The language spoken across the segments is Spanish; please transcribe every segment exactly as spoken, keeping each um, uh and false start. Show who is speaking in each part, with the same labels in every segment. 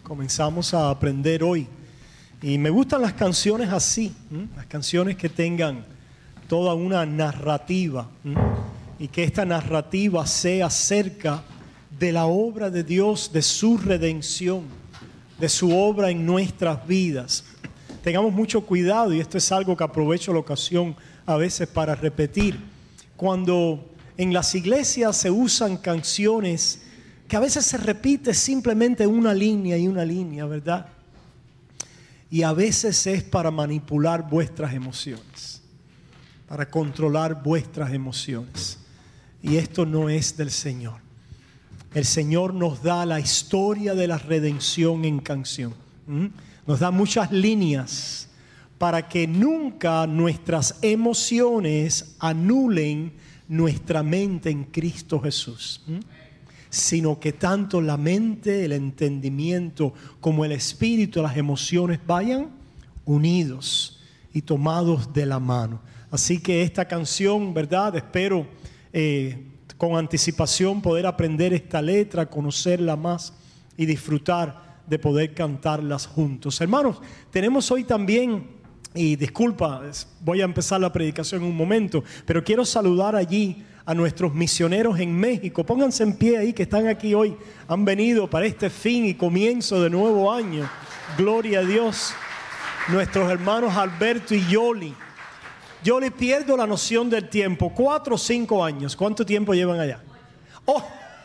Speaker 1: Comenzamos a aprender hoy. Y me gustan las canciones así, ¿m? Las canciones que tengan toda una narrativa, ¿m? Y que esta narrativa sea acerca de la obra de Dios, de su redención, de su obra en nuestras vidas. Tengamos mucho cuidado, y esto es algo que aprovecho la ocasión a veces para repetir. Cuando en las iglesias se usan canciones que a veces se repite simplemente una línea y una línea, ¿verdad? Y a veces es para manipular vuestras emociones, para controlar vuestras emociones. Y esto no es del Señor. El Señor nos da la historia de la redención en canción. ¿Mm? Nos da muchas líneas para que nunca nuestras emociones anulen nuestra mente en Cristo Jesús. ¿Mm? Sino que tanto la mente, el entendimiento, como el espíritu, las emociones vayan unidos y tomados de la mano. Así que esta canción, ¿verdad? Espero eh, con anticipación poder aprender esta letra, conocerla más y disfrutar de poder cantarlas juntos. Hermanos, tenemos hoy también, y disculpa, voy a empezar la predicación en un momento, pero quiero saludar allí a nuestros misioneros en México. Pónganse en pie ahí, que están aquí hoy, han venido para este fin y comienzo de nuevo año. Gloria a Dios. Nuestros hermanos Alberto y Yoli. Yoli, pierdo la noción del tiempo. Cuatro o cinco años. ¿Cuánto tiempo llevan allá? Oh.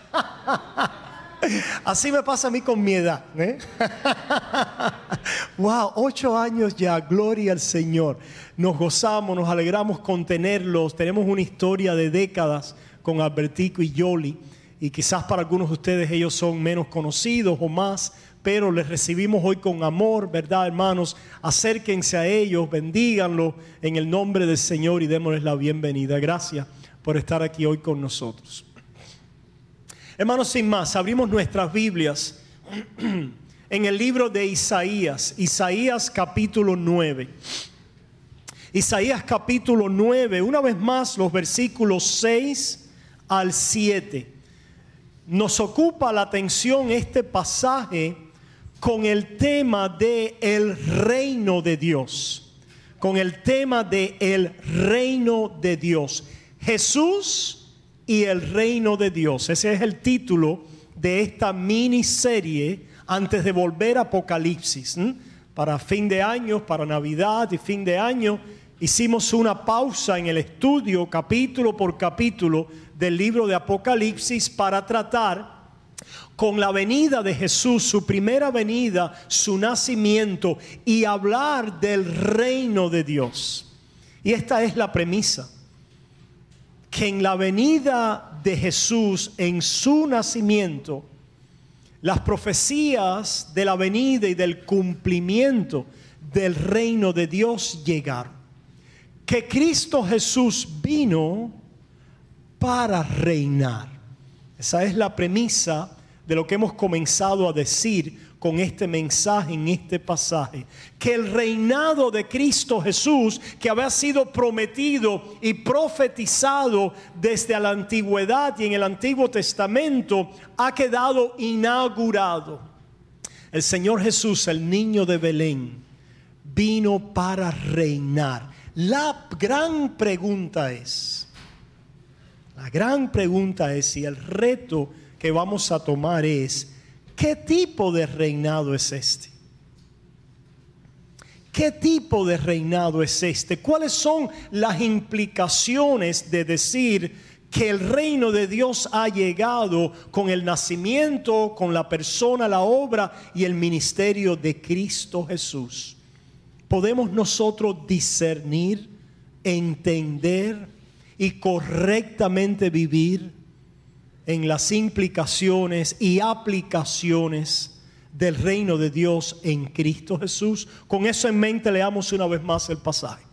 Speaker 1: Así me pasa a mí con mi edad, ¿eh? Wow, ocho años ya, gloria al Señor. Nos gozamos, nos alegramos con tenerlos. Tenemos una historia de décadas con Albertico y Yoli. Y quizás para algunos de ustedes ellos son menos conocidos o más, pero les recibimos hoy con amor, ¿verdad, hermanos? Acérquense a ellos, bendíganlos en el nombre del Señor y démosles la bienvenida. Gracias por estar aquí hoy con nosotros. Hermanos, sin más, abrimos nuestras Biblias en el libro de Isaías, Isaías capítulo nueve. Isaías capítulo nueve, una vez más los versículos seis al siete. Nos ocupa la atención este pasaje con el tema de el reino de Dios. Con el tema de el reino de Dios. Jesús y el reino de Dios. Ese es el título de esta miniserie antes de volver a Apocalipsis. ¿Mm? Para fin de año, para Navidad y fin de año, hicimos una pausa en el estudio capítulo por capítulo del libro de Apocalipsis para tratar con la venida de Jesús, su primera venida, su nacimiento, y hablar del reino de Dios. Y esta es la premisa: que en la venida de Jesús, en su nacimiento, las profecías de la venida y del cumplimiento del reino de Dios llegaron. Que Cristo Jesús vino para reinar. Esa es la premisa de lo que hemos comenzado a decir con este mensaje en este pasaje. Que el reinado de Cristo Jesús, que había sido prometido y profetizado desde la antigüedad y en el Antiguo Testamento, ha quedado inaugurado. El Señor Jesús, el niño de Belén, vino para reinar. La gran pregunta es, la gran pregunta es, y el reto que vamos a tomar es, ¿qué tipo de reinado es este? ¿Qué tipo de reinado es este? ¿Cuáles son las implicaciones de decir que el reino de Dios ha llegado con el nacimiento, con la persona, la obra y el ministerio de Cristo Jesús? ¿Podemos nosotros discernir, entender y correctamente vivir en las implicaciones y aplicaciones del reino de Dios en Cristo Jesús? Con eso en mente, leamos una vez más el pasaje.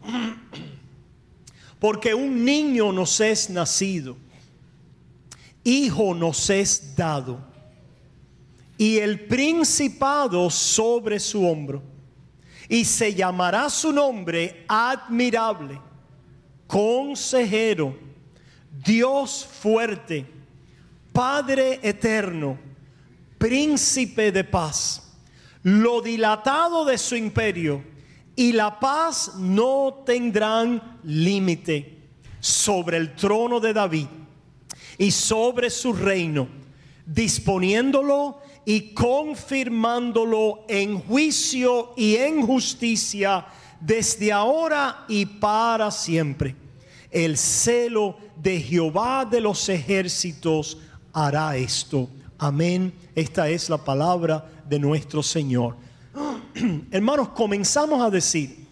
Speaker 1: Porque un niño nos es nacido, hijo nos es dado, y el principado sobre su hombro, y se llamará su nombre admirable, consejero, Dios fuerte, Padre eterno, príncipe de paz. Lo dilatado de su imperio y la paz no tendrán límite sobre el trono de David y sobre su reino, disponiéndolo y confirmándolo en juicio y en justicia desde ahora y para siempre. El celo de Jehová de los ejércitos hará esto. Amén. Esta es la palabra de nuestro Señor. Hermanos, comenzamos a decir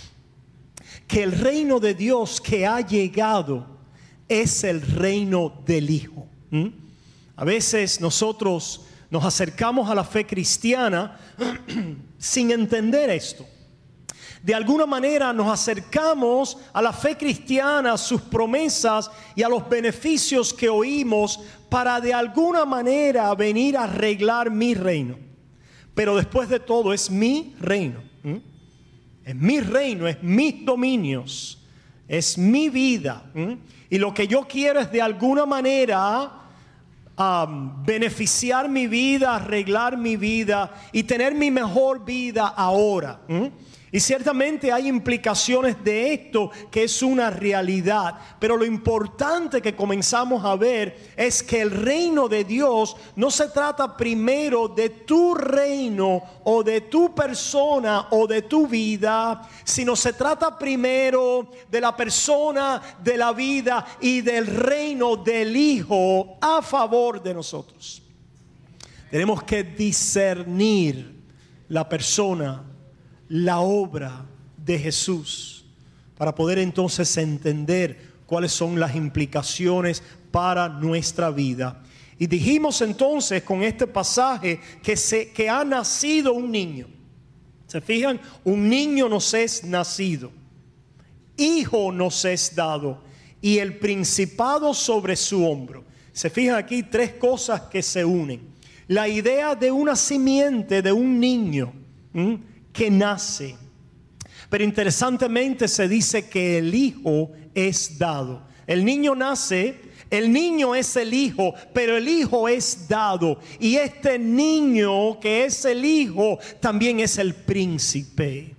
Speaker 1: que el reino de Dios que ha llegado es el reino del Hijo. ¿Mm? A veces nosotros nos acercamos a la fe cristiana sin entender esto. De alguna manera nos acercamos a la fe cristiana, a sus promesas y a los beneficios que oímos para de alguna manera venir a arreglar mi reino. Pero después de todo es mi reino. ¿Mm? Es mi reino, es mis dominios, es mi vida. ¿Mm? Y lo que yo quiero es de alguna manera um, beneficiar mi vida, arreglar mi vida y tener mi mejor vida ahora. ¿Mm? Y ciertamente hay implicaciones de esto que es una realidad. Pero lo importante que comenzamos a ver es que el reino de Dios no se trata primero de tu reino o de tu persona o de tu vida, sino se trata primero de la persona, de la vida y del reino del Hijo a favor de nosotros. Tenemos que discernir la persona, la obra de Jesús, para poder entonces entender cuáles son las implicaciones para nuestra vida. Y dijimos entonces con este pasaje que, se, que ha nacido un niño. ¿Se fijan? Un niño nos es nacido, hijo nos es dado, y el principado sobre su hombro. Se fijan aquí tres cosas que se unen. La idea de una simiente, de un niño, ¿m? que nace. Pero interesantemente se dice que el hijo es dado. El niño nace, el niño es el hijo, pero el hijo es dado. Y este niño que es el hijo también es el príncipe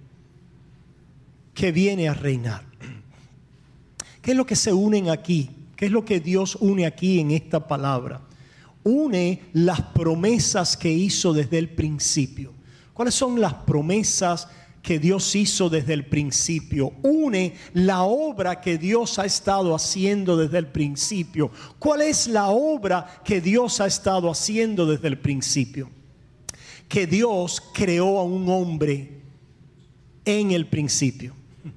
Speaker 1: que viene a reinar. ¿Qué es lo que se unen aquí? ¿Qué es lo que Dios une aquí en esta palabra? Une las promesas que hizo desde el principio. ¿Cuáles son las promesas que Dios hizo desde el principio? Une la obra que Dios ha estado haciendo desde el principio. ¿Cuál es la obra que Dios ha estado haciendo desde el principio? Que Dios creó a un hombre en el principio.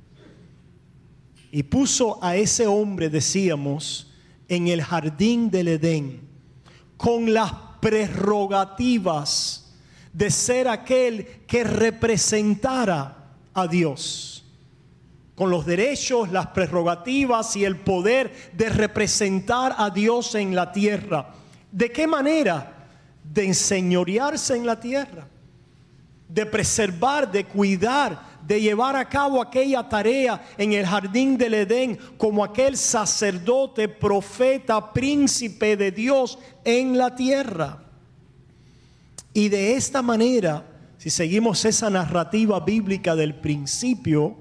Speaker 1: Y puso a ese hombre, decíamos, en el jardín del Edén, con las prerrogativas de ser aquel que representara a Dios, con los derechos, las prerrogativas y el poder de representar a Dios en la tierra. ¿De qué manera? De enseñorearse en la tierra, de preservar, de cuidar, de llevar a cabo aquella tarea en el jardín del Edén como aquel sacerdote, profeta, príncipe de Dios en la tierra. Y de esta manera, si seguimos esa narrativa bíblica del principio,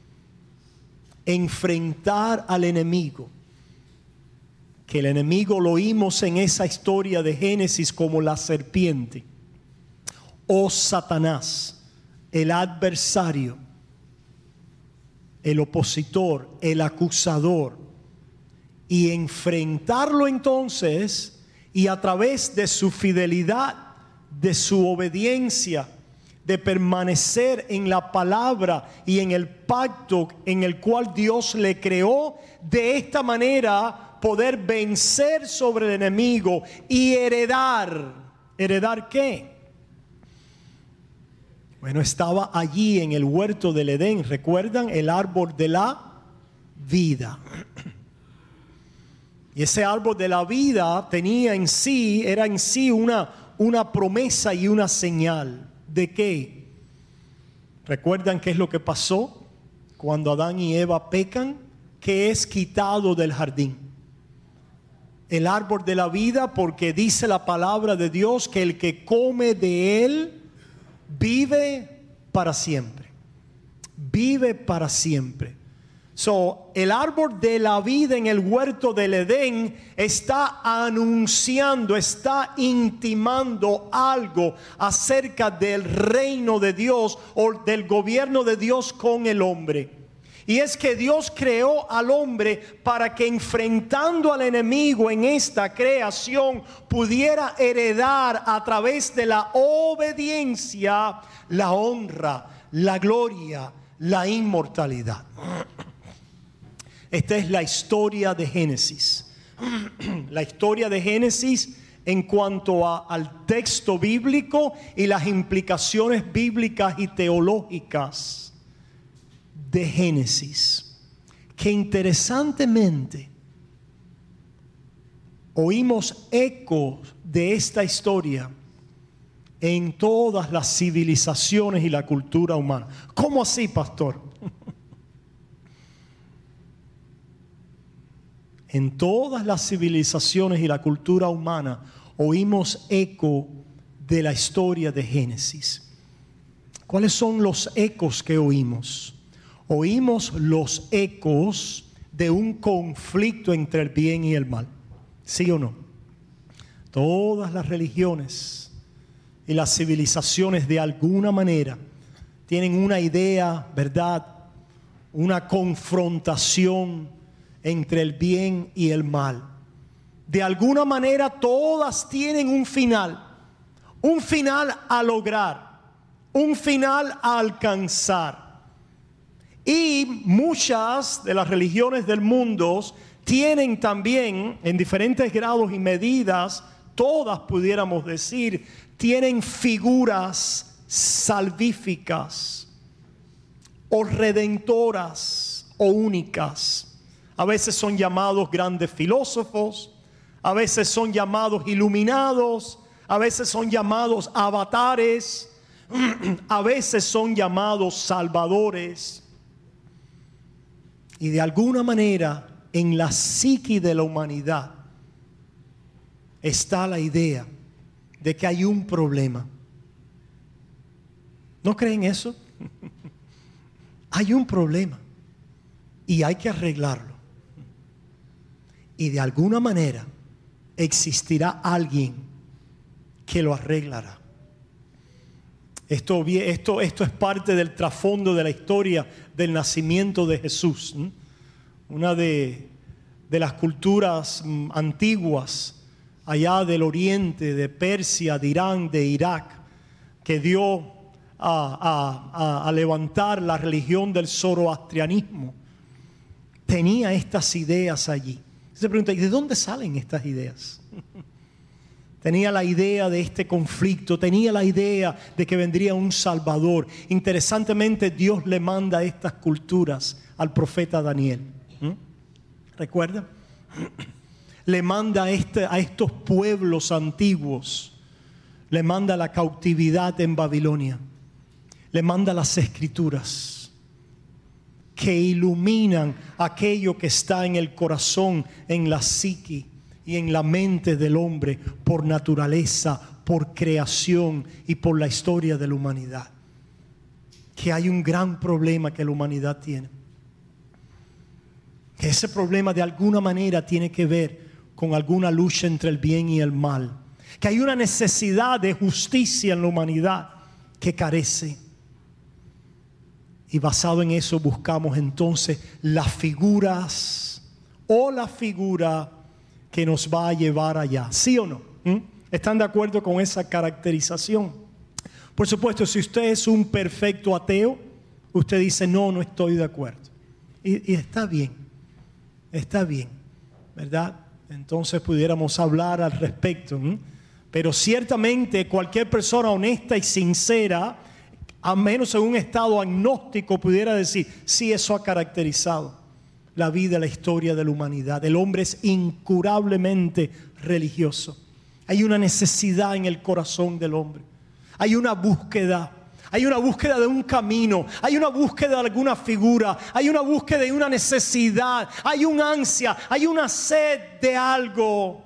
Speaker 1: enfrentar al enemigo. Que el enemigo lo oímos en esa historia de Génesis como la serpiente. O Satanás, el adversario, el opositor, el acusador. Y enfrentarlo entonces, y a través de su fidelidad, de su obediencia, de permanecer en la palabra y en el pacto en el cual Dios le creó, de esta manera poder vencer sobre el enemigo y heredar. ¿Heredar qué? Bueno, estaba allí en el huerto del Edén, ¿recuerdan? El árbol de la vida. Y ese árbol de la vida tenía en sí, era en sí una una promesa y una señal. ¿De qué? ¿Recuerdan qué es lo que pasó cuando Adán y Eva pecan? Que es quitado del jardín. el árbol de la vida porque dice la palabra de Dios que el que come de él vive para siempre. Vive para siempre. So, el árbol de la vida en el huerto del Edén está anunciando, está intimando algo acerca del reino de Dios o del gobierno de Dios con el hombre. Y es que Dios creó al hombre para que, enfrentando al enemigo en esta creación, pudiera heredar a través de la obediencia la honra, la gloria, la inmortalidad. Esta es la historia de Génesis. La historia de Génesis en cuanto a, al texto bíblico y las implicaciones bíblicas y teológicas de Génesis. Que interesantemente oímos ecos de esta historia en todas las civilizaciones y la cultura humana. ¿Cómo así, pastor? En todas las civilizaciones y la cultura humana oímos eco de la historia de Génesis. ¿Cuáles son los ecos que oímos? Oímos los ecos de un conflicto entre el bien y el mal. ¿Sí o no? Todas las religiones y las civilizaciones de alguna manera tienen una idea, ¿verdad? Una confrontación entre el bien y el mal. De alguna manera todas tienen un final, un final a lograr, un final a alcanzar. Y muchas de las religiones del mundo tienen también, en diferentes grados y medidas, todas pudiéramos decir, tienen figuras salvíficas o redentoras o únicas. A veces son llamados grandes filósofos, a veces son llamados iluminados, a veces son llamados avatares, a veces son llamados salvadores. Y de alguna manera en la psique de la humanidad está la idea de que hay un problema. ¿No creen eso? Hay un problema y hay que arreglarlo. Y de alguna manera existirá alguien que lo arreglará. Esto, esto, esto es parte del trasfondo de la historia del nacimiento de Jesús. Una de, de las culturas antiguas allá del oriente, de Persia, de Irán, de Irak, que dio a, a, a levantar la religión del zoroastrianismo, tenía estas ideas allí. Se pregunta, ¿y de dónde salen estas ideas? Tenía la idea de este conflicto, tenía la idea de que vendría un Salvador. Interesantemente, Dios le manda estas culturas al profeta Daniel. ¿Mm? ¿Recuerda? Le manda a, este, a estos pueblos antiguos, le manda la cautividad en Babilonia, le manda las escrituras que iluminan aquello que está en el corazón, en la psique y en la mente del hombre por naturaleza, por creación y por la historia de la humanidad. Que hay un gran problema que la humanidad tiene. Que ese problema de alguna manera tiene que ver con alguna lucha entre el bien y el mal. Que hay una necesidad de justicia en la humanidad que carece. Y basado en eso buscamos entonces las figuras o la figura que nos va a llevar allá. ¿Sí o no? ¿Mm? ¿Están de acuerdo con esa caracterización? Por supuesto, si usted es un perfecto ateo, usted dice, no, no estoy de acuerdo. Y, y está bien, está bien, ¿verdad? Entonces pudiéramos hablar al respecto. ¿Mm? Pero ciertamente cualquier persona honesta y sincera, a menos en un estado agnóstico, pudiera decir, sí, eso ha caracterizado la vida y la historia de la humanidad. El hombre es incurablemente religioso. Hay una necesidad en el corazón del hombre. Hay una búsqueda, Hay una búsqueda de un camino, hay una búsqueda de alguna figura, hay una búsqueda de una necesidad, hay un ansia, hay una sed de algo.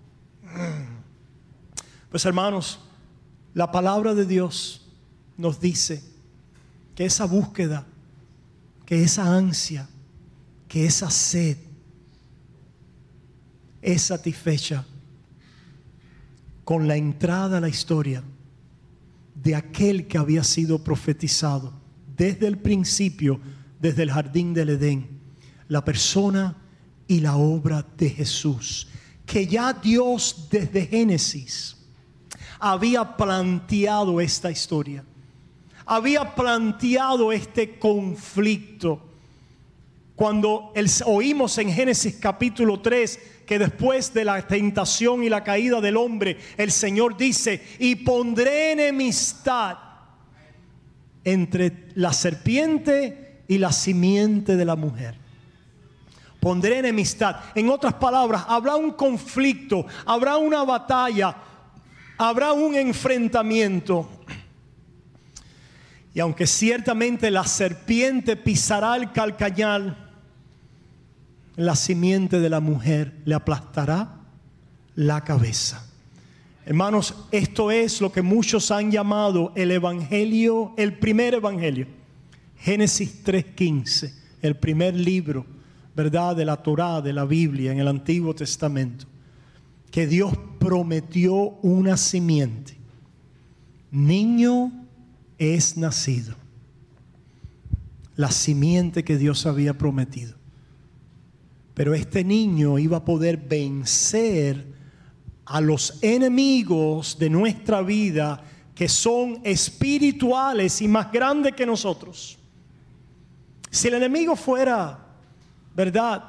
Speaker 1: Pues hermanos, la palabra de Dios nos dice que esa búsqueda, que esa ansia, que esa sed es satisfecha con la entrada a la historia de aquel que había sido profetizado desde el principio, desde el jardín del Edén, la persona y la obra de Jesús, que ya Dios desde Génesis había planteado esta historia, había planteado este conflicto. Cuando el, oímos en Génesis capítulo tres que después de la tentación y la caída del hombre, el Señor dice: y pondré enemistad entre la serpiente y la simiente de la mujer. Pondré enemistad. En otras palabras, habrá un conflicto, habrá una batalla, habrá un enfrentamiento. Y aunque ciertamente la serpiente pisará el calcañar, la simiente de la mujer le aplastará la cabeza. Hermanos, esto es lo que muchos han llamado el evangelio, el primer evangelio. Génesis tres quince, el primer libro, ¿verdad?, de la Torá, de la Biblia en el Antiguo Testamento. Que Dios prometió una simiente. Niño es nacido. La simiente que Dios había prometido. Pero este niño iba a poder vencer a los enemigos de nuestra vida, que son espirituales y más grandes que nosotros. Si el enemigo fuera, ¿verdad?,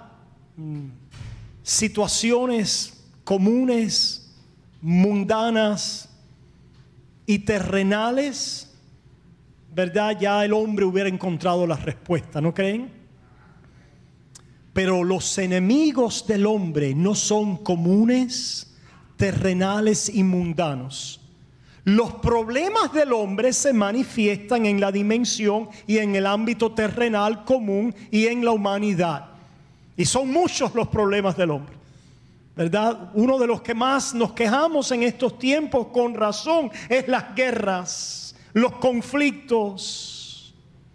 Speaker 1: situaciones comunes, mundanas y terrenales, ¿verdad?, ya el hombre hubiera encontrado la respuesta, ¿no creen? Pero los enemigos del hombre no son comunes, terrenales y mundanos. Los problemas del hombre se manifiestan en la dimensión y en el ámbito terrenal común y en la humanidad. Y son muchos los problemas del hombre, ¿verdad? Uno de los que más nos quejamos en estos tiempos, con razón, es las guerras, los conflictos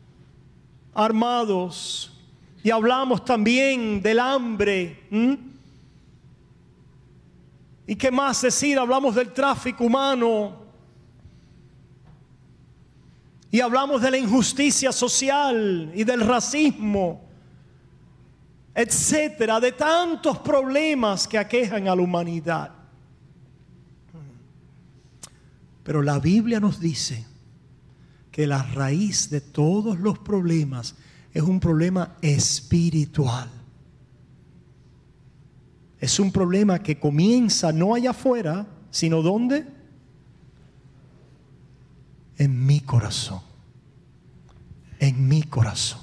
Speaker 1: armados. Y hablamos también del hambre. ¿Mm? ¿Y qué más decir? Hablamos del tráfico humano. Y hablamos de la injusticia social y del racismo, etcétera, de tantos problemas que aquejan a la humanidad. Pero la Biblia nos dice que la raíz de todos los problemas es un problema espiritual. Es un problema que comienza no allá afuera, sino ¿dónde? En mi corazón. En mi corazón.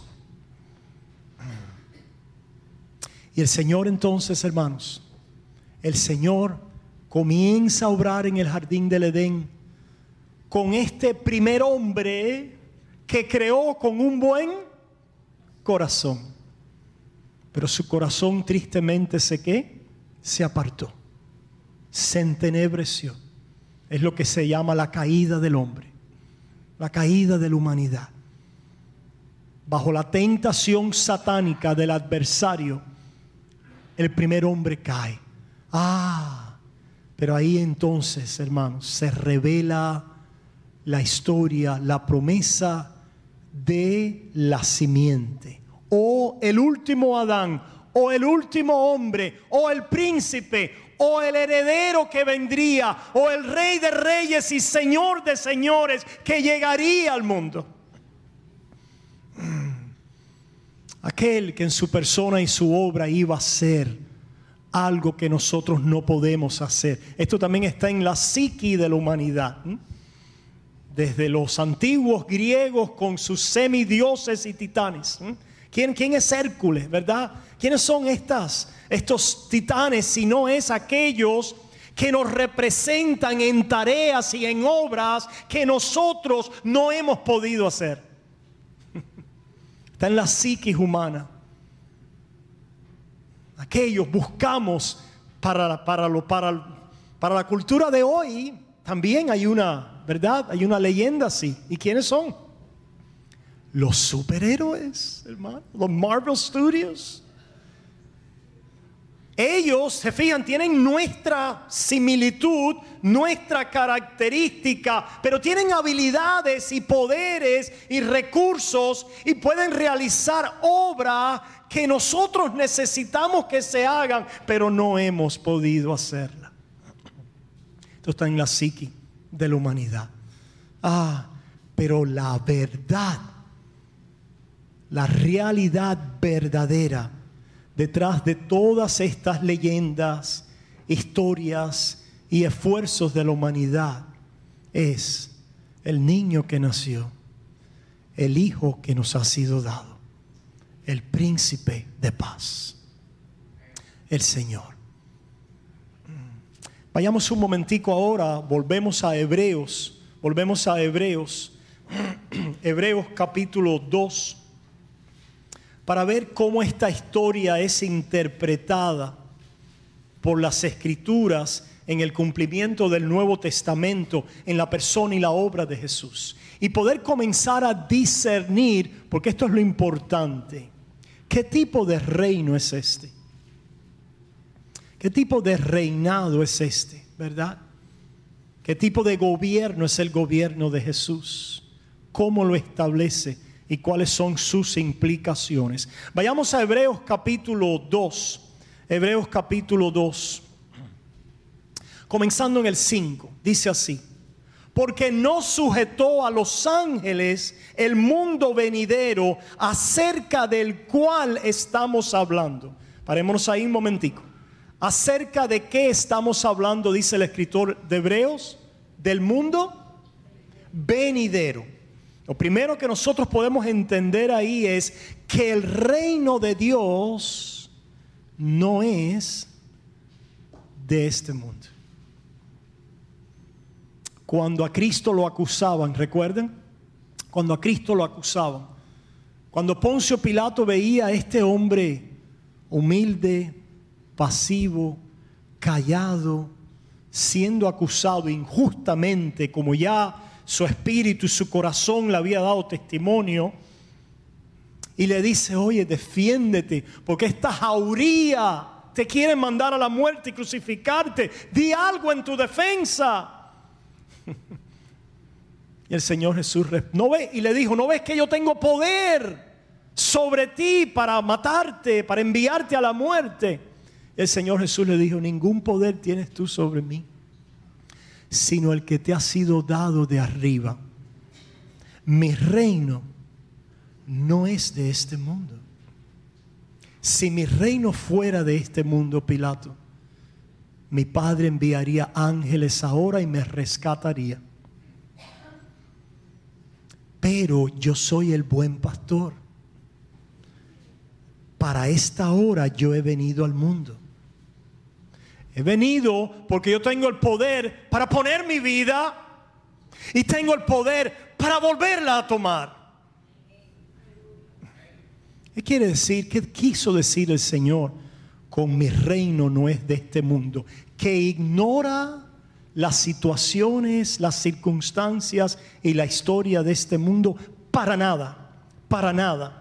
Speaker 1: Y el Señor entonces, hermanos, el Señor comienza a obrar en el jardín del Edén con este primer hombre que creó con un buen corazón, pero su corazón tristemente se ¿qué? Se apartó, se entenebreció. Es lo que se llama la caída del hombre, la caída de la humanidad. Bajo la tentación satánica del adversario, el primer hombre cae. Ah, pero ahí entonces, hermanos, se revela la historia, la promesa de la simiente, o el último Adán, o el último hombre, o el príncipe, o el heredero que vendría, o el rey de reyes y señor de señores que llegaría al mundo. Aquel que en su persona y su obra iba a hacer algo que nosotros no podemos hacer. Esto también está en la psique de la humanidad. Desde los antiguos griegos con sus semidioses y titanes. ¿Quién, quién es Hércules, verdad? ¿Quiénes son estas, estos titanes si no es aquellos que nos representan en tareas y en obras que nosotros no hemos podido hacer. Está en la psiquis humana. Aquellos buscamos para, para, lo, para, para la cultura de hoy. También hay una, ¿verdad? Hay una leyenda así. ¿Y quiénes son? Los superhéroes, hermano. Los Marvel Studios. Ellos, se fijan, tienen nuestra similitud, nuestra característica, pero tienen habilidades y poderes y recursos y pueden realizar obras que nosotros necesitamos que se hagan, pero no hemos podido hacerla. Esto está en la psique de la humanidad. Ah, pero la verdad, la realidad verdadera detrás de todas estas leyendas, historias y esfuerzos de la humanidad es el niño que nació, el hijo que nos ha sido dado, el príncipe de paz, el Señor. Vayamos un momentico ahora, volvemos a Hebreos, volvemos a Hebreos, Hebreos capítulo dos. Para ver cómo esta historia es interpretada por las Escrituras en el cumplimiento del Nuevo Testamento, en la persona y la obra de Jesús. Y poder comenzar a discernir, porque esto es lo importante, ¿qué tipo de reino es este? ¿Qué tipo de reinado es este? ¿Verdad? ¿Qué tipo de gobierno es el gobierno de Jesús? ¿Cómo lo establece? ¿Y cuáles son sus implicaciones? Vayamos a Hebreos capítulo dos. Hebreos capítulo dos. Comenzando en el cinco. Dice así: porque no sujetó a los ángeles el mundo venidero acerca del cual estamos hablando. Parémonos ahí un momentico. ¿Acerca de qué estamos hablando? Dice el escritor de Hebreos. Del mundo venidero. Lo primero que nosotros podemos entender ahí es que el reino de Dios no es de este mundo. Cuando a Cristo lo acusaban, ¿recuerdan? Cuando a Cristo lo acusaban. Cuando Poncio Pilato veía a este hombre humilde, pasivo, callado, siendo acusado injustamente, como ya su espíritu y su corazón le había dado testimonio, y le dice: oye, defiéndete, porque esta jauría te quiere mandar a la muerte y crucificarte. Di algo en tu defensa. Y el Señor Jesús no ve, y le dijo: ¿no ves que yo tengo poder sobre ti para matarte, para enviarte a la muerte? El Señor Jesús le dijo: ningún poder tienes tú sobre mí, sino el que te ha sido dado de arriba. Mi reino no es de este mundo. Si mi reino fuera de este mundo, Pilato, mi Padre enviaría ángeles ahora y me rescataría. Pero yo soy el buen pastor. Para esta hora yo he venido al mundo. He venido porque yo tengo el poder para poner mi vida y tengo el poder para volverla a tomar. ¿Qué quiere decir? ¿Qué quiso decir el Señor con mi reino no es de este mundo? Que ignora las situaciones, las circunstancias y la historia de este mundo. Para nada, para nada.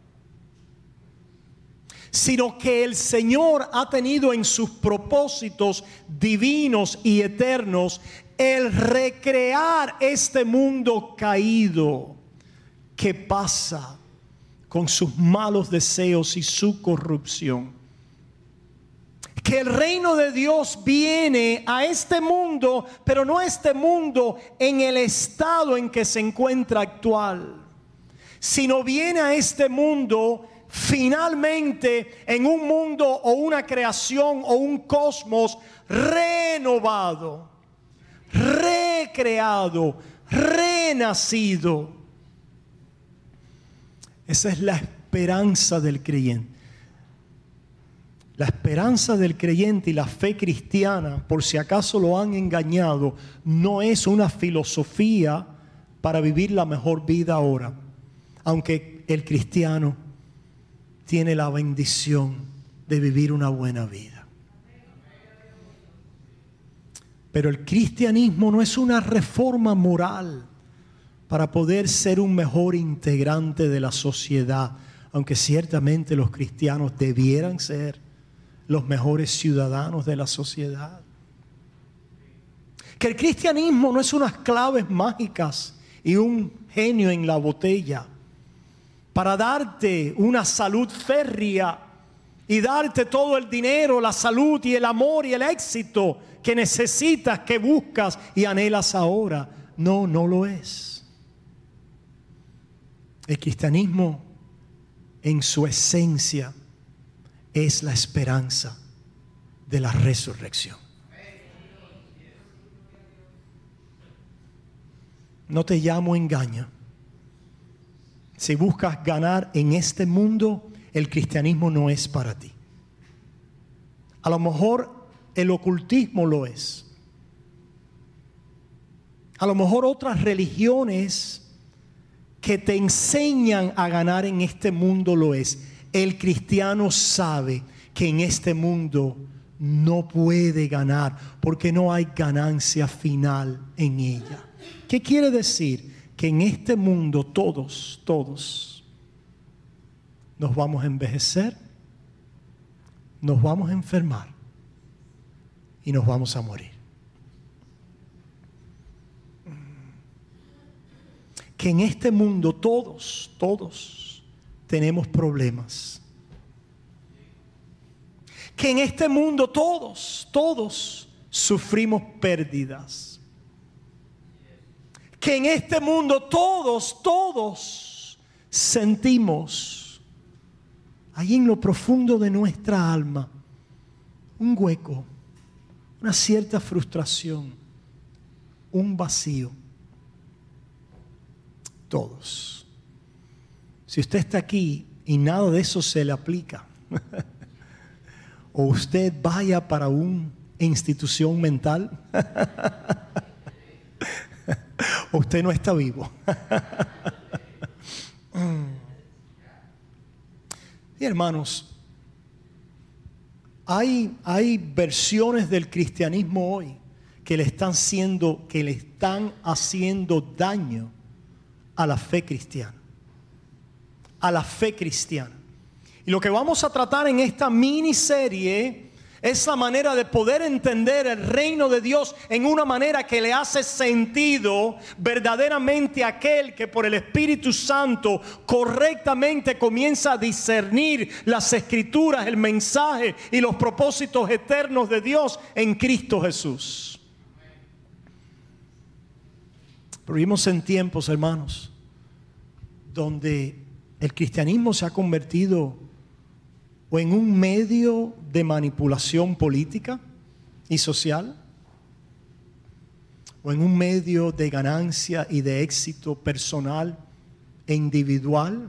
Speaker 1: Sino que el Señor ha tenido en sus propósitos divinos y eternos el recrear este mundo caído que pasa con sus malos deseos y su corrupción. Que el reino de Dios viene a este mundo, pero no a este mundo en el estado en que se encuentra actual, sino viene a este mundo finalmente en un mundo o una creación o un cosmos renovado, recreado, renacido. Esa es la esperanza del creyente. La esperanza del creyente y la fe cristiana, por si acaso lo han engañado, no es una filosofía para vivir la mejor vida ahora. Aunque el cristiano tiene la bendición de vivir una buena vida. Pero el cristianismo no es una reforma moral para poder ser un mejor integrante de la sociedad, aunque ciertamente los cristianos debieran ser los mejores ciudadanos de la sociedad. Que el cristianismo no es unas claves mágicas y un genio en la botella para darte una salud férrea y darte todo el dinero, la salud y el amor y el éxito que necesitas, que buscas y anhelas ahora. No, no lo es. El cristianismo en su esencia es la esperanza de la resurrección. No te llamo engaño. Si buscas ganar en este mundo, el cristianismo no es para ti. A lo mejor el ocultismo lo es. A lo mejor otras religiones que te enseñan a ganar en este mundo lo es. El cristiano sabe que en este mundo no puede ganar porque no hay ganancia final en ella. ¿Qué quiere decir? Que en este mundo todos, todos nos vamos a envejecer, nos vamos a enfermar y nos vamos a morir. Que en este mundo todos, todos tenemos problemas. Que en este mundo todos, todos sufrimos pérdidas. Que en este mundo todos, todos sentimos ahí en lo profundo de nuestra alma un hueco, una cierta frustración, un vacío. Todos. Si usted está aquí y nada de eso se le aplica, o usted vaya para una institución mental, usted no está vivo. Y hermanos, hay, hay versiones del cristianismo hoy que le están haciendo, que le están haciendo daño a la fe cristiana. A la fe cristiana. Y lo que vamos a tratar en esta miniserie es la manera de poder entender el reino de Dios en una manera que le hace sentido verdaderamente a aquel que por el Espíritu Santo correctamente comienza a discernir las escrituras, el mensaje y los propósitos eternos de Dios en Cristo Jesús. Vivimos en tiempos, hermanos, donde el cristianismo se ha convertido o en un medio de manipulación política y social, o en un medio de ganancia y de éxito personal e individual,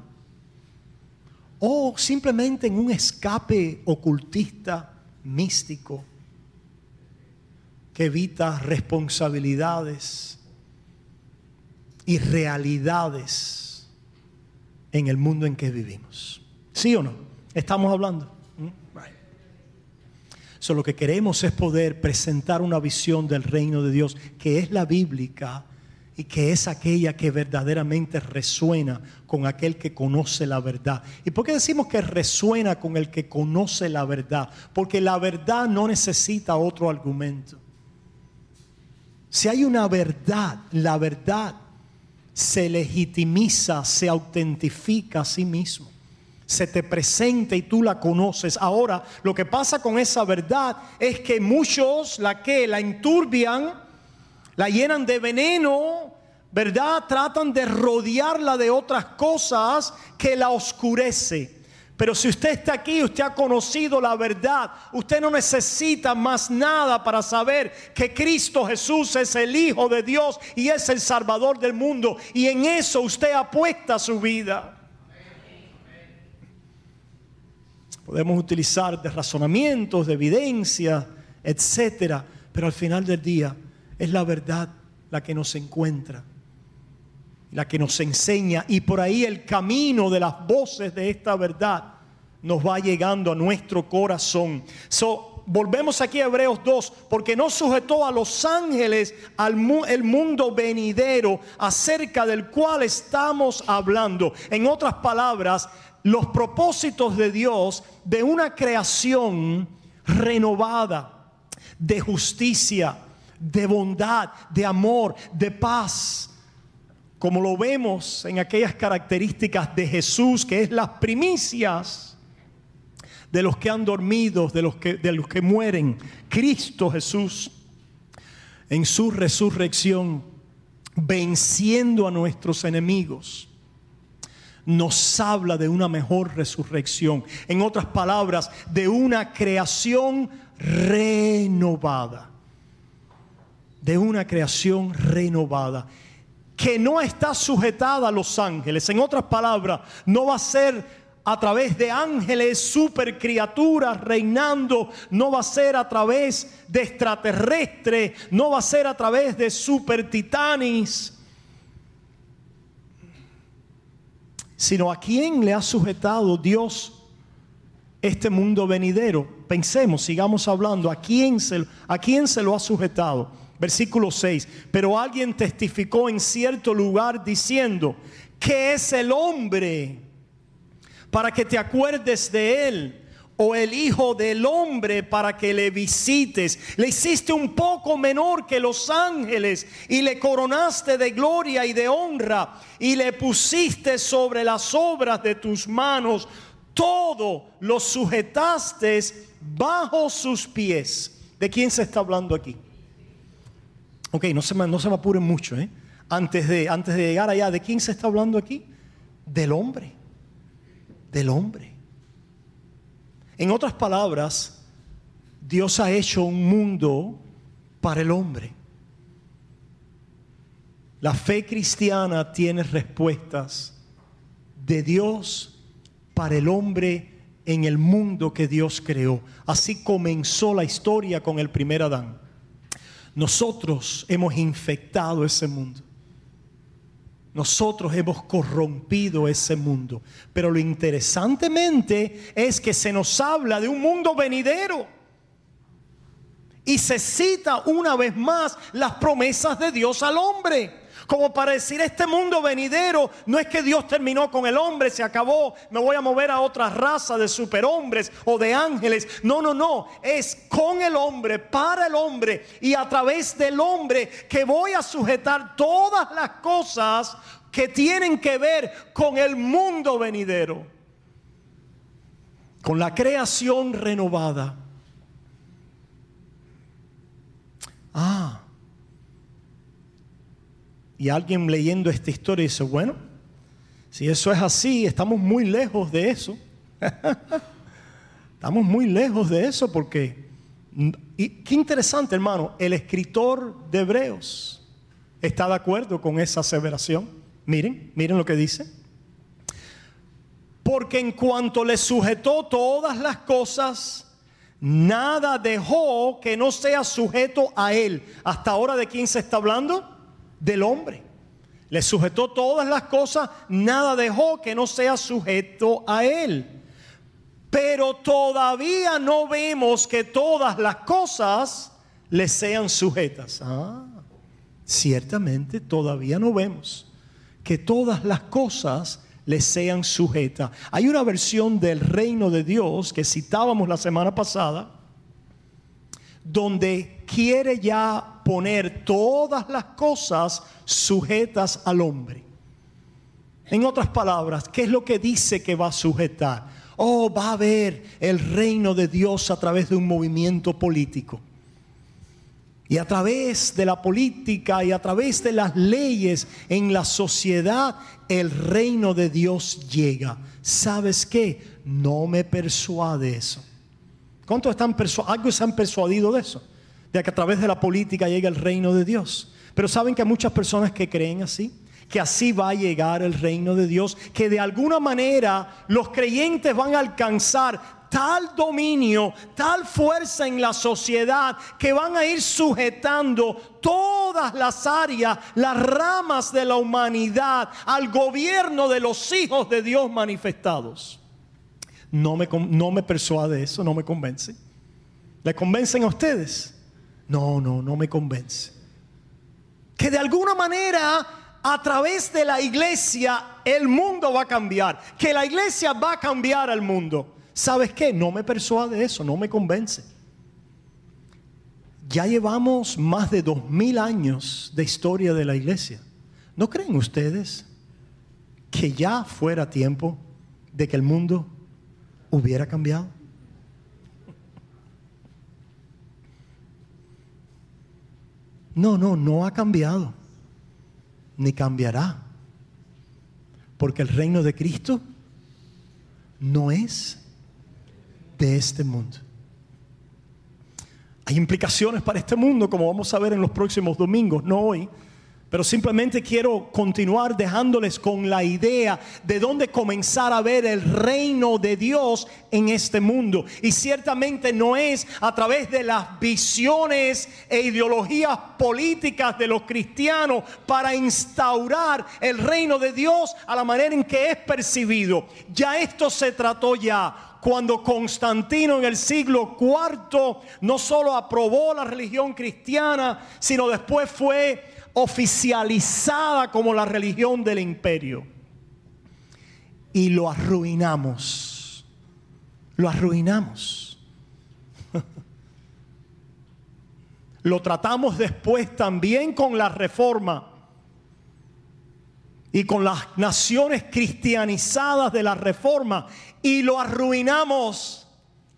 Speaker 1: o simplemente en un escape ocultista, místico, que evita responsabilidades y realidades en el mundo en que vivimos. ¿Sí o no? ¿Estamos hablando? Right. So, lo que queremos es poder presentar una visión del reino de Dios que es la bíblica y que es aquella que verdaderamente resuena con aquel que conoce la verdad. ¿Y por qué decimos que resuena con el que conoce la verdad? Porque la verdad no necesita otro argumento. Si hay una verdad, la verdad se legitimiza, se autentifica a sí mismo. Se te presenta y tú la conoces. Ahora, lo que pasa con esa verdad es que muchos la que la enturbian, la llenan de veneno, ¿verdad? Tratan de rodearla de otras cosas que la oscurece. Pero si usted está aquí, usted ha conocido la verdad, usted no necesita más nada para saber que Cristo Jesús es el Hijo de Dios y es el Salvador del mundo. Y en eso usted apuesta su vida. podemos utilizar de razonamientos, de evidencia, etcétera, pero al final del día es la verdad la que nos encuentra, la que nos enseña, y por ahí el camino de las voces de esta verdad nos va llegando a nuestro corazón. So, volvemos aquí a Hebreos dos, porque no sujetó a los ángeles al mu- el mundo venidero acerca del cual estamos hablando. En otras palabras, los propósitos de Dios de una creación renovada, de justicia, de bondad, de amor, de paz, como lo vemos en aquellas características de Jesús, que es las primicias de los que han dormido, de los que, de los que mueren. Cristo Jesús, en su resurrección, venciendo a nuestros enemigos, nos habla de una mejor resurrección. En otras palabras, de una creación renovada. De una creación renovada, que no está sujetada a los ángeles. En otras palabras, no va a ser a través de ángeles, super criaturas reinando, no va a ser a través de extraterrestres, no va a ser a través de super titanes, sino a quién le ha sujetado Dios este mundo venidero. Pensemos, sigamos hablando, ¿a quién se, a quién se lo ha sujetado? Versículo seis, pero alguien testificó en cierto lugar diciendo, ¿qué es el hombre para que te acuerdes de él? O el hijo del hombre para que le visites. Le hiciste un poco menor que los ángeles y le coronaste de gloria y de honra y le pusiste sobre las obras de tus manos. Todo lo sujetaste bajo sus pies. ¿De quién se está hablando aquí? Ok, no se me, no se me apuren mucho, ¿eh? Antes de, antes de llegar allá, ¿de quién se está hablando aquí? Del hombre. Del hombre. En otras palabras, Dios ha hecho un mundo para el hombre. La fe cristiana tiene respuestas de Dios para el hombre en el mundo que Dios creó. Así comenzó la historia con el primer Adán. Nosotros hemos infectado ese mundo. Nosotros hemos corrompido ese mundo. Pero lo interesantemente es que se nos habla de un mundo venidero. Y se cita una vez más las promesas de Dios al hombre. Como para decir, este mundo venidero no es que Dios terminó con el hombre, se acabó, me voy a mover a otra raza de superhombres o de ángeles. No, no, no, es con el hombre, para el hombre y a través del hombre que voy a sujetar todas las cosas que tienen que ver con el mundo venidero, con la creación renovada. Ah, y alguien leyendo esta historia dice, bueno, si eso es así, estamos muy lejos de eso. Estamos muy lejos de eso porque, y qué interesante, hermano, el escritor de Hebreos está de acuerdo con esa aseveración. Miren, miren lo que dice. Porque en cuanto le sujetó todas las cosas, nada dejó que no sea sujeto a él. Hasta ahora, ¿de quién se está hablando? Del hombre. Le sujetó todas las cosas, nada dejó que no sea sujeto a él. Pero todavía no vemos que todas las cosas le sean sujetas. Ah, ciertamente todavía no vemos que todas las cosas le sean sujetas. Hay una versión del reino de Dios que citábamos la semana pasada, donde quiere ya poner todas las cosas sujetas al hombre. En otras palabras, ¿qué es lo que dice que va a sujetar? Oh, va a haber el reino de Dios a través de un movimiento político. Y a través de la política y a través de las leyes en la sociedad, el reino de Dios llega. ¿Sabes qué? No me persuade eso. ¿Cuántos están persuadidos? ¿Algo se han persuadido de eso? De que a través de la política llega el reino de Dios. Pero ¿saben que hay muchas personas que creen así? Que así va a llegar el reino de Dios. Que de alguna manera los creyentes van a alcanzar tal dominio, tal fuerza en la sociedad que van a ir sujetando todas las áreas, las ramas de la humanidad al gobierno de los hijos de Dios manifestados. No me, no me persuade eso, no me convence. ¿Le convencen a ustedes? No, no, no me convence. Que de alguna manera a través de la iglesia el mundo va a cambiar, que la iglesia va a cambiar al mundo. ¿Sabes qué? No me persuade eso, no me convence. Ya llevamos más de dos mil años de historia de la iglesia. ¿No creen ustedes que ya fuera tiempo de que el mundo hubiera cambiado? No, no, no ha cambiado, ni cambiará, porque el reino de Cristo no es de este mundo. Hay implicaciones para este mundo, como vamos a ver en los próximos domingos, no hoy. Pero simplemente quiero continuar dejándoles con la idea de dónde comenzar a ver el reino de Dios en este mundo. Y ciertamente no es a través de las visiones e ideologías políticas de los cristianos para instaurar el reino de Dios a la manera en que es percibido. Ya esto se trató ya cuando Constantino en el siglo cuarto no solo aprobó la religión cristiana, sino después fue oficializada como la religión del imperio. Y lo arruinamos. Lo arruinamos. Lo tratamos después también con la reforma y con las naciones cristianizadas de la reforma, y lo arruinamos.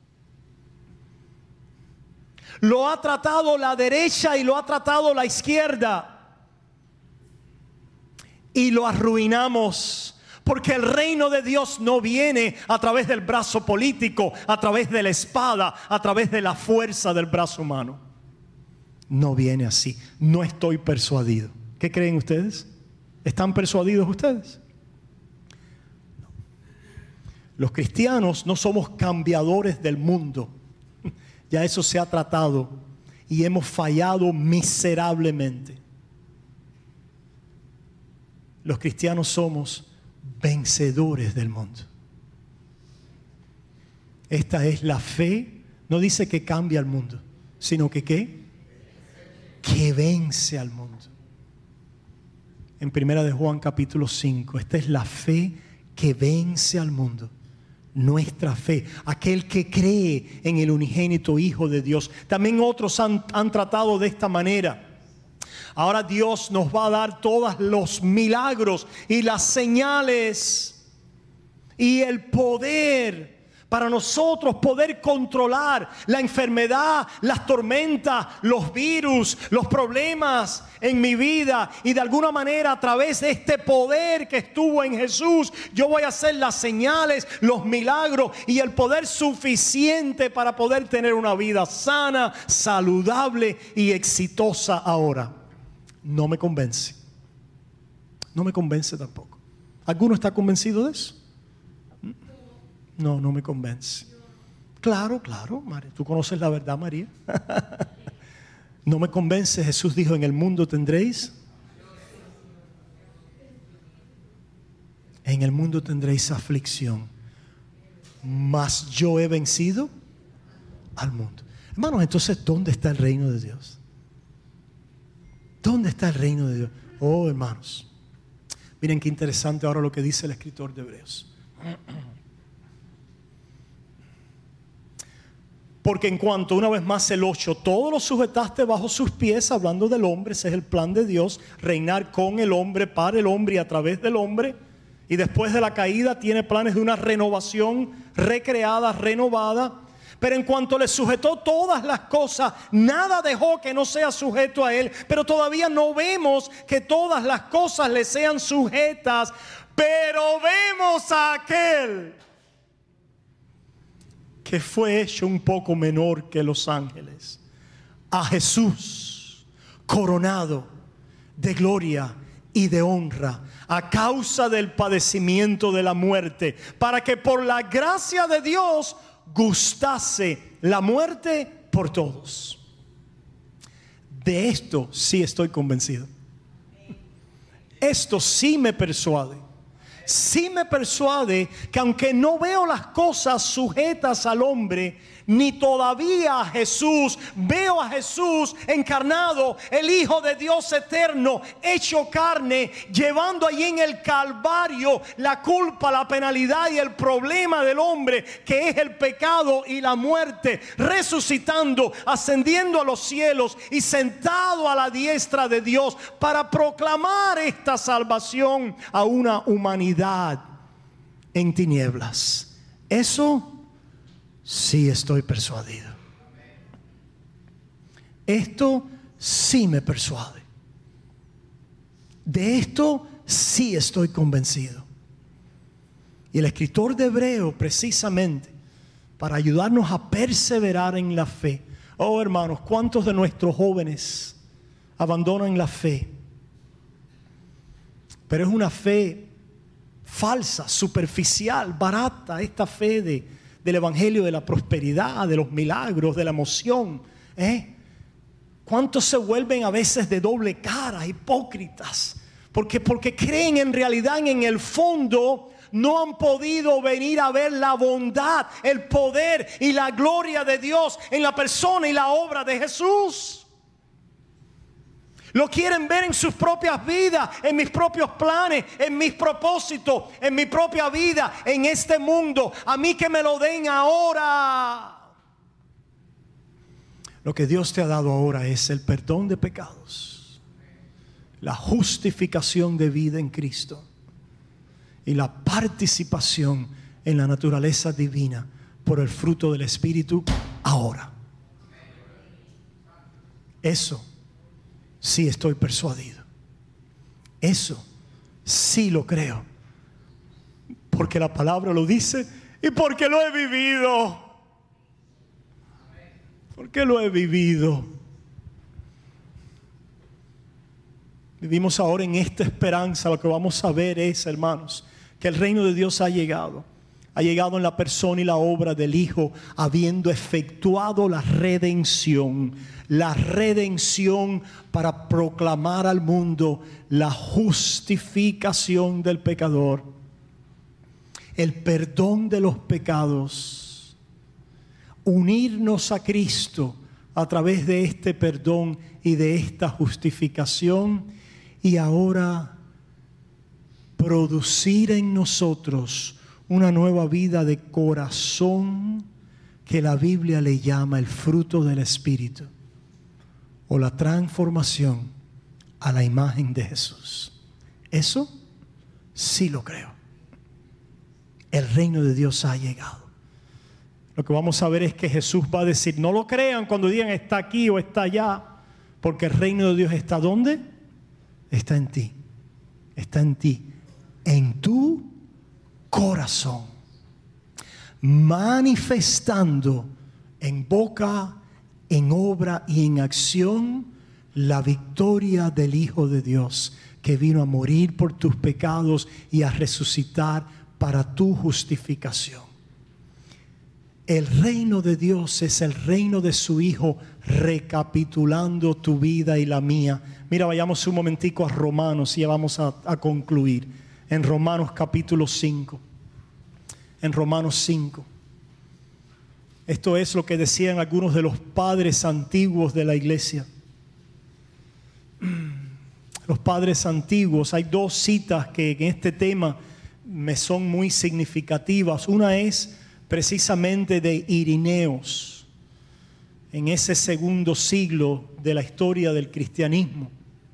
Speaker 1: Lo ha tratado la derecha y lo ha tratado la izquierda, y lo arruinamos, porque el reino de Dios no viene a través del brazo político, a través de la espada, a través de la fuerza del brazo humano. No viene así. No estoy persuadido. ¿Qué creen ustedes? ¿Están persuadidos ustedes? No. Los cristianos no somos cambiadores del mundo. Ya eso se ha tratado y hemos fallado miserablemente. Los cristianos somos vencedores del mundo. Esta es la fe. No dice que cambia el mundo, sino que ¿qué? Que vence al mundo. En Primera de Juan capítulo cinco, esta es la fe que vence al mundo. Nuestra fe, aquel que cree en el unigénito Hijo de Dios. También otros han, han tratado de esta manera. Ahora Dios nos va a dar todos los milagros y las señales y el poder para nosotros poder controlar la enfermedad, las tormentas, los virus, los problemas en mi vida. Y de alguna manera, a través de este poder que estuvo en Jesús, yo voy a hacer las señales, los milagros y el poder suficiente para poder tener una vida sana, saludable y exitosa ahora. No me convence. No me convence tampoco. ¿Alguno está convencido de eso? No, no me convence. Claro, claro, María. ¿Tú conoces la verdad, María? No me convence. Jesús dijo, en el mundo tendréis. En el mundo tendréis aflicción. Mas yo he vencido al mundo. Hermanos, entonces, ¿dónde está el reino de Dios? ¿Dónde está el reino de Dios? Oh, hermanos. Miren qué interesante ahora lo que dice el escritor de Hebreos. Porque en cuanto, una vez más el ocho, todo lo sujetaste bajo sus pies, hablando del hombre, ese es el plan de Dios, reinar con el hombre, para el hombre y a través del hombre. Y después de la caída tiene planes de una renovación recreada, renovada. Pero en cuanto le sujetó todas las cosas, nada dejó que no sea sujeto a él. Pero todavía no vemos que todas las cosas le sean sujetas. Pero vemos a aquel que fue hecho un poco menor que los ángeles, a Jesús coronado de gloria y de honra a causa del padecimiento de la muerte, para que por la gracia de Dios gustase la muerte por todos. De esto sí estoy convencido. Esto sí me persuade. Sí me persuade que aunque no veo las cosas sujetas al hombre, ni todavía a Jesús, veo a Jesús encarnado, el Hijo de Dios eterno, hecho carne, llevando allí en el Calvario la culpa, la penalidad y el problema del hombre, que es el pecado y la muerte, resucitando, ascendiendo a los cielos y sentado a la diestra de Dios para proclamar esta salvación a una humanidad en tinieblas. Eso sí estoy persuadido. Esto sí me persuade. De esto sí estoy convencido. Y el escritor de Hebreo, precisamente para ayudarnos a perseverar en la fe. Oh, hermanos, ¿cuántos de nuestros jóvenes abandonan la fe? Pero es una fe falsa, superficial, barata, esta fe de del evangelio de la prosperidad, de los milagros, de la emoción. ¿eh? ¿Cuántos se vuelven a veces de doble cara, hipócritas? Porque, porque creen en realidad, en el fondo, no han podido venir a ver la bondad, el poder y la gloria de Dios en la persona y la obra de Jesús. Lo quieren ver en sus propias vidas, en mis propios planes, en mis propósitos, en mi propia vida, en este mundo. A mí que me lo den ahora. Lo que Dios te ha dado ahora es el perdón de pecados, la justificación de vida en Cristo y la participación en la naturaleza divina por el fruto del Espíritu ahora. Eso sí estoy persuadido. Eso sí lo creo. Porque la palabra lo dice y porque lo he vivido. Porque lo he vivido. Vivimos ahora en esta esperanza. Lo que vamos a ver es, hermanos, que el reino de Dios ha llegado. Ha llegado en la persona y la obra del Hijo, habiendo efectuado la redención. La redención para proclamar al mundo la justificación del pecador, el perdón de los pecados, unirnos a Cristo a través de este perdón y de esta justificación, y ahora producir en nosotros una nueva vida de corazón que la Biblia le llama el fruto del Espíritu, o la transformación a la imagen de Jesús. Eso sí lo creo. El reino de Dios ha llegado. Lo que vamos a ver es que Jesús va a decir, no lo crean cuando digan está aquí o está allá, porque el reino de Dios está ¿dónde? Está en ti. Está en ti. En tu corazón. Manifestando en boca, en obra y en acción la victoria del Hijo de Dios, que vino a morir por tus pecados y a resucitar para tu justificación. El reino de Dios es el reino de su Hijo, recapitulando tu vida y la mía. Mira, vayamos un momentico a Romanos y ya vamos a, a concluir. En Romanos capítulo cinco. En Romanos cinco. Esto es lo que decían algunos de los padres antiguos de la iglesia. Los padres antiguos, hay dos citas que en este tema me son muy significativas. Una es precisamente de Ireneos, en ese segundo siglo de la historia del cristianismo,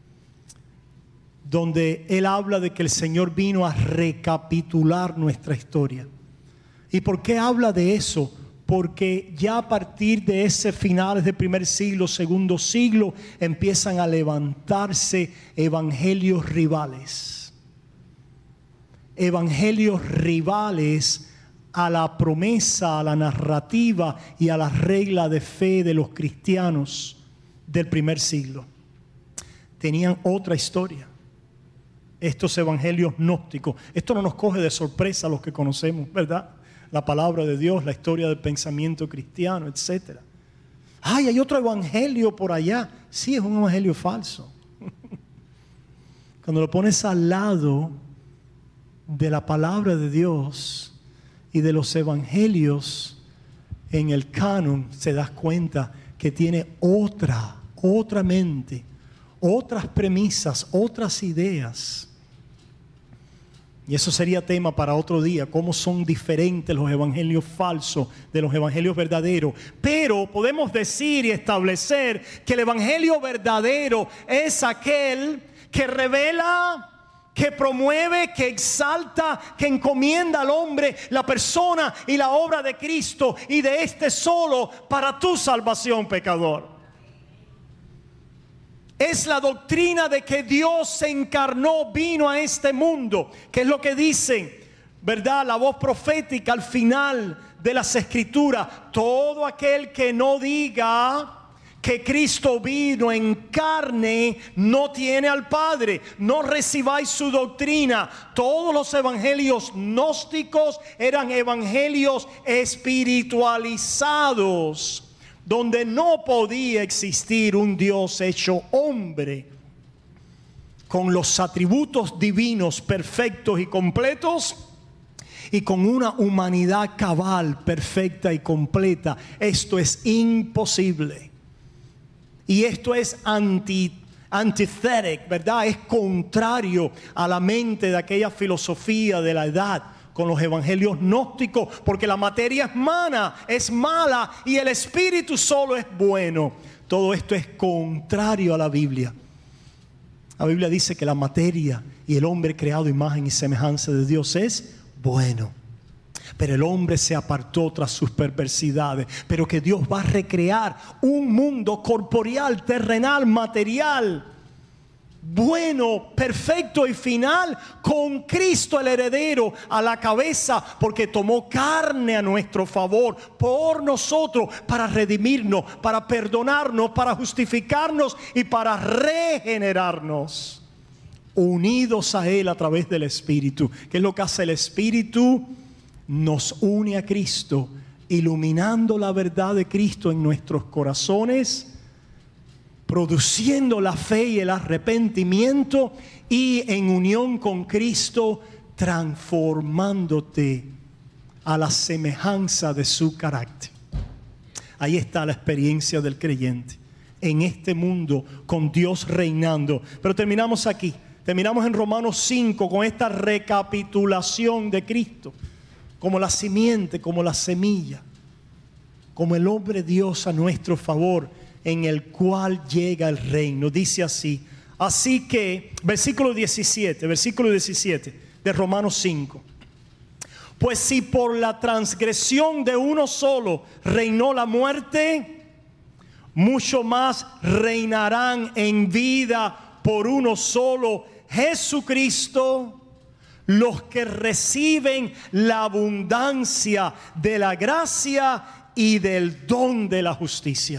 Speaker 1: donde él habla de que el Señor vino a recapitular nuestra historia. ¿Y por qué habla de eso? Porque ya a partir de ese finales del primer siglo, segundo siglo, empiezan a levantarse evangelios rivales. Evangelios rivales a la promesa, a la narrativa y a la regla de fe de los cristianos del primer siglo. Tenían otra historia. Estos evangelios gnósticos. Esto no nos coge de sorpresa a los que conocemos, ¿verdad? la palabra de Dios, la historia del pensamiento cristiano, etcétera. Ay, hay otro evangelio por allá. Sí, es un evangelio falso. Cuando lo pones al lado de la palabra de Dios y de los evangelios en el canon, se das cuenta que tiene otra, otra mente, otras premisas, otras ideas. Y eso sería tema para otro día, cómo son diferentes los evangelios falsos de los evangelios verdaderos. Pero podemos decir y establecer que el evangelio verdadero es aquel que revela, que promueve, que exalta, que encomienda al hombre la persona y la obra de Cristo y de este solo para tu salvación, pecador. Es la doctrina de que Dios se encarnó, vino a este mundo, que es lo que dice, ¿verdad?, la voz profética al final de las Escrituras. Todo aquel que no diga que Cristo vino en carne no tiene al Padre. No recibáis su doctrina. Todos los evangelios gnósticos eran evangelios espiritualizados, donde no podía existir un Dios hecho hombre con los atributos divinos perfectos y completos y con una humanidad cabal, perfecta y completa. Esto es imposible. Y esto es anti, antithetic, ¿verdad? Es contrario a la mente de aquella filosofía de la edad con los evangelios gnósticos, porque la materia es mana, es mala, y el espíritu solo es bueno. Todo esto es contrario a la Biblia. La Biblia dice que la materia y el hombre creado a imagen y semejanza de Dios es bueno. Pero el hombre se apartó tras sus perversidades. Pero que Dios va a recrear un mundo corporeal, terrenal, material, bueno, perfecto y final, con Cristo el heredero a la cabeza, porque tomó carne a nuestro favor por nosotros, para redimirnos, para perdonarnos, para justificarnos y para regenerarnos, unidos a Él a través del Espíritu. ¿Qué es lo que hace el Espíritu? Nos une a Cristo, iluminando la verdad de Cristo en nuestros corazones, produciendo la fe y el arrepentimiento, y en unión con Cristo transformándote a la semejanza de su carácter. Ahí está la experiencia del creyente en este mundo, con Dios reinando. Pero terminamos aquí, terminamos en Romanos cinco con esta recapitulación de Cristo como la simiente, como la semilla, como el hombre Dios a nuestro favor, en el cual llega el reino. Dice así: así que, versículo diecisiete, versículo diecisiete de Romanos cinco. Pues si por la transgresión de uno solo reinó la muerte, mucho más reinarán en vida por uno solo, Jesucristo, los que reciben la abundancia de la gracia y del don de la justicia.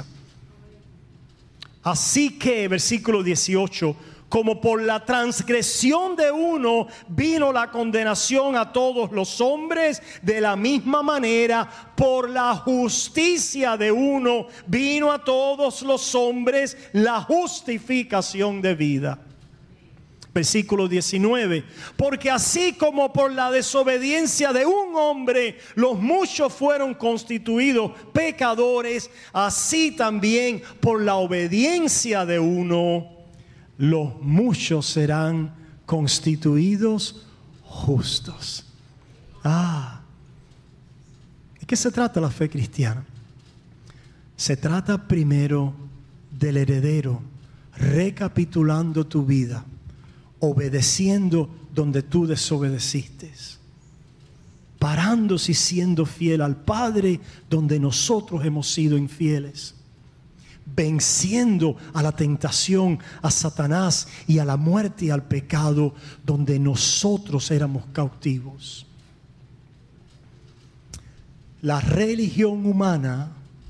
Speaker 1: Así que, versículo dieciocho, como por la transgresión de uno vino la condenación a todos los hombres, de la misma manera por la justicia de uno vino a todos los hombres la justificación de vida. Versículo diecinueve, porque así como por la desobediencia de un hombre los muchos fueron constituidos pecadores, así también por la obediencia de uno los muchos serán constituidos justos. Ah, ¿de qué se trata la fe cristiana? Se trata primero del heredero, recapitulando tu vida, obedeciendo donde tú desobedeciste, parándose y siendo fiel al Padre donde nosotros hemos sido infieles, venciendo a la tentación, a Satanás y a la muerte y al pecado donde nosotros éramos cautivos. La religión humana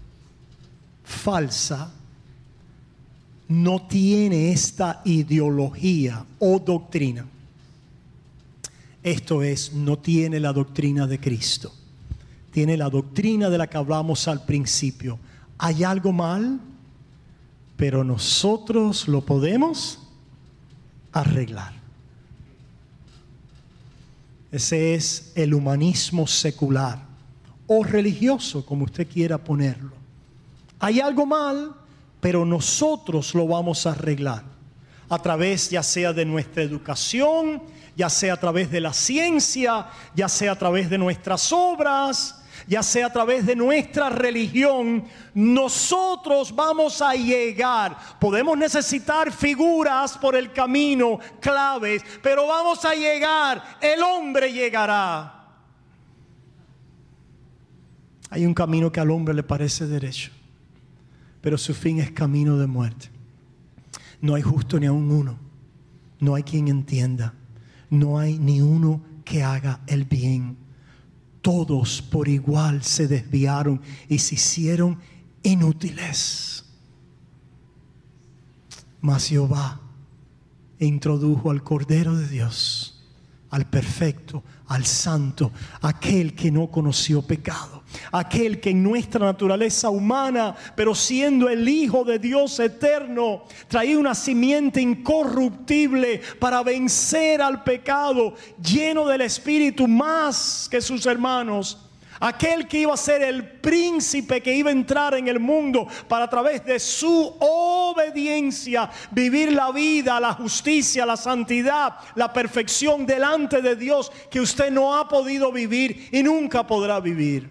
Speaker 1: falsa no tiene esta ideología o doctrina. Esto es, no tiene la doctrina de Cristo. tiene la doctrina de la que hablamos al principio. Hay algo mal, pero nosotros lo podemos arreglar. Ese es el humanismo secular o religioso, como usted quiera ponerlo. Hay algo mal, pero nosotros lo vamos a arreglar. A través ya sea de nuestra educación, ya sea a través de la ciencia, ya sea a través de nuestras obras, ya sea a través de nuestra religión, nosotros vamos a llegar. Podemos necesitar figuras por el camino, claves, pero vamos a llegar. El hombre llegará. Hay un camino que al hombre le parece derecho, pero su fin es camino de muerte. No hay justo ni aun uno. No hay quien entienda. No hay ni uno que haga el bien. Todos por igual se desviaron y se hicieron inútiles. Mas Jehová introdujo al Cordero de Dios, al perfecto, al santo, aquel que no conoció pecado, aquel que en nuestra naturaleza humana, pero siendo el Hijo de Dios eterno, traía una simiente incorruptible para vencer al pecado, lleno del Espíritu más que sus hermanos. Aquel que iba a ser el príncipe que iba a entrar en el mundo para a través de su obediencia vivir la vida, la justicia, la santidad, la perfección delante de Dios que usted no ha podido vivir y nunca podrá vivir.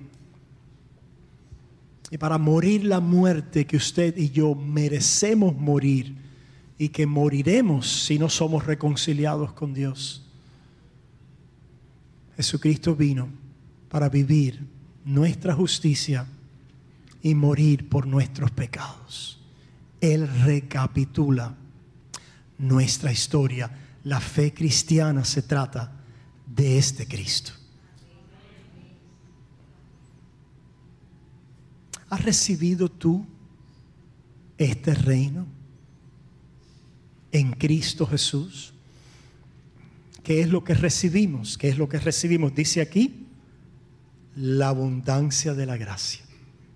Speaker 1: Y para morir la muerte que usted y yo merecemos morir y que moriremos si no somos reconciliados con Dios, Jesucristo vino para vivir nuestra justicia y morir por nuestros pecados. Él recapitula nuestra historia. La fe cristiana se trata de este Cristo. ¿Has recibido tú este reino en Cristo Jesús? ¿Qué es lo que recibimos? ¿Qué es lo que recibimos? Dice aquí, la abundancia de la gracia.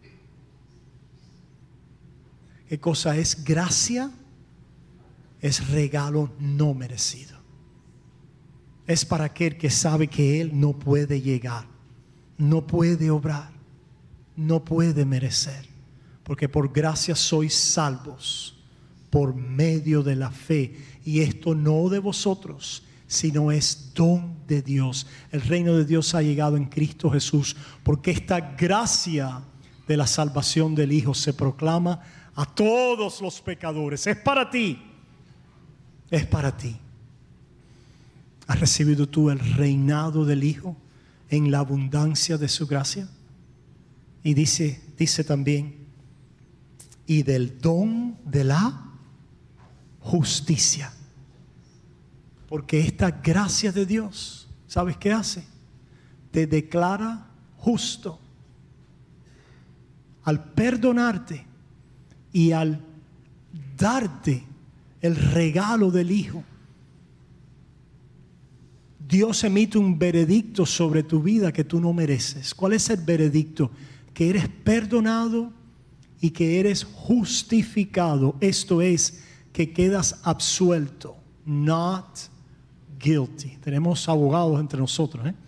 Speaker 1: ¿Qué cosa es gracia? Es regalo no merecido. Es para aquel que sabe que él no puede llegar, no puede obrar, no puede merecer. Porque por gracia sois salvos por medio de la fe. Y esto no de vosotros, sino es don de Dios. El reino de Dios ha llegado en Cristo Jesús, porque esta gracia de la salvación del Hijo se proclama a todos los pecadores. Es para ti, es para ti. ¿Has recibido tú el reinado del Hijo en la abundancia de su gracia? Y dice, dice también, y del don de la justicia. Porque esta gracia de Dios, ¿sabes qué hace? Te declara justo. Al perdonarte y al darte el regalo del Hijo, Dios emite un veredicto sobre tu vida que tú no mereces. ¿Cuál es el veredicto? Que eres perdonado y que eres justificado. Esto es, que quedas absuelto. Not guilty. Tenemos abogados entre nosotros, ¿eh?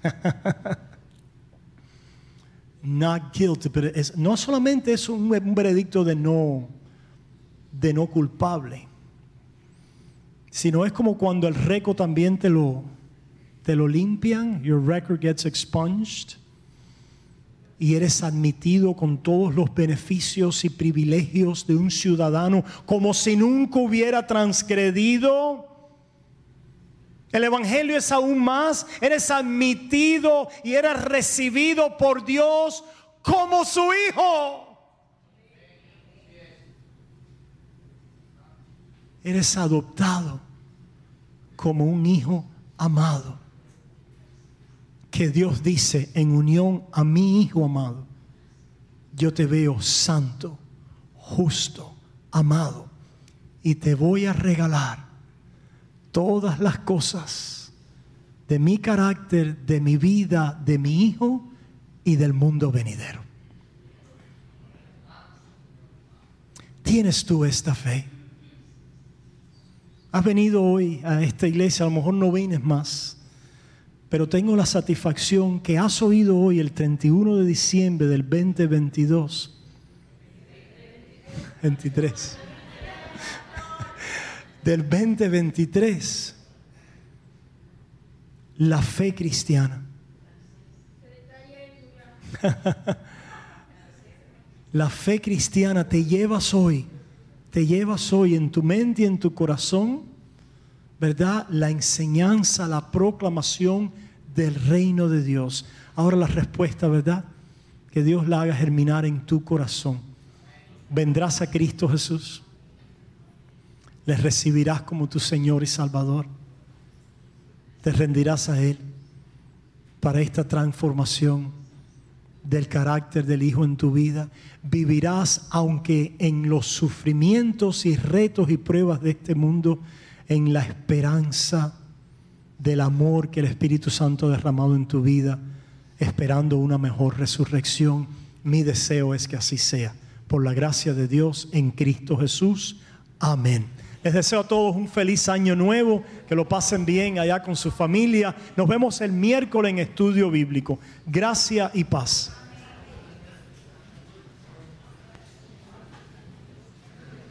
Speaker 1: Not guilty, pero es, no solamente es un, un veredicto de no, de no culpable, sino es como cuando el récord también te lo, te lo limpian. Your record gets expunged y eres admitido con todos los beneficios y privilegios de un ciudadano, como si nunca hubiera transgredido. El evangelio es aún más. Eres admitido y eres recibido por Dios como su hijo. Eres adoptado como un hijo amado, que Dios dice, en unión a mi hijo amado, yo te veo santo, justo, amado, y te voy a regalar todas las cosas de mi carácter, de mi vida, de mi hijo y del mundo venidero. ¿Tienes tú esta fe? Has venido hoy a esta iglesia, a lo mejor no vienes más, pero tengo la satisfacción que has oído hoy el treinta y uno de diciembre del veinte veintidós, veintitrés, del veinte veintitrés, la fe cristiana. La fe cristiana te llevas hoy, te llevas hoy en tu mente y en tu corazón, ¿verdad? La enseñanza, la proclamación del reino de Dios. Ahora la respuesta, ¿verdad? Que Dios la haga germinar en tu corazón. Vendrás a Cristo Jesús. Le recibirás como tu Señor y Salvador. Te rendirás a Él para esta transformación del carácter del Hijo en tu vida. Vivirás, aunque en los sufrimientos y retos y pruebas de este mundo, en la esperanza del amor que el Espíritu Santo ha derramado en tu vida, esperando una mejor resurrección. Mi deseo es que así sea, por la gracia de Dios en Cristo Jesús. Amén. Les deseo a todos un feliz año nuevo, que lo pasen bien allá con su familia. Nos vemos el miércoles en Estudio Bíblico. Gracia y paz.